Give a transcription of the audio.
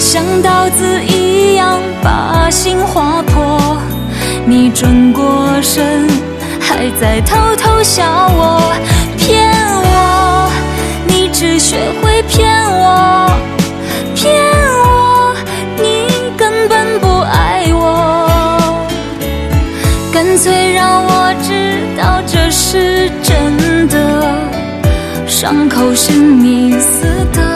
像刀子一样把心划破。你转过身，还在偷偷笑我，骗我，你只学会骗我，骗我，你根本不爱我。干脆让我知道这是真的，伤口是你撕的。